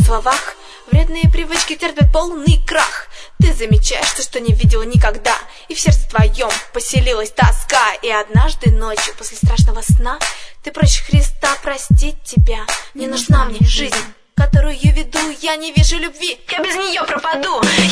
словах. Вредные привычки терпят полный крах. Ты замечаешь то, что не видела никогда, и в сердце твоем поселилась тоска. И однажды ночью после страшного сна ты просишь Христа простить тебя. Не нужна мне жизнь, которую веду, я не вижу любви, я без нее пропаду.